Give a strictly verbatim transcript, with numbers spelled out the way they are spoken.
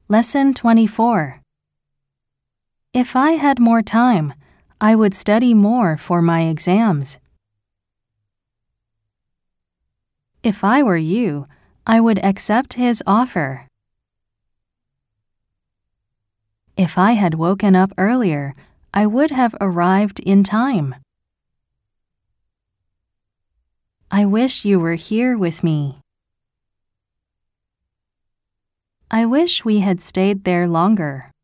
Lesson twenty-four. If I had more time, I would study more for my exams. If I were you, I would accept his offer. If I had woken up earlier, I would have arrived in time. I wish you were here with me. I wish we had stayed there longer.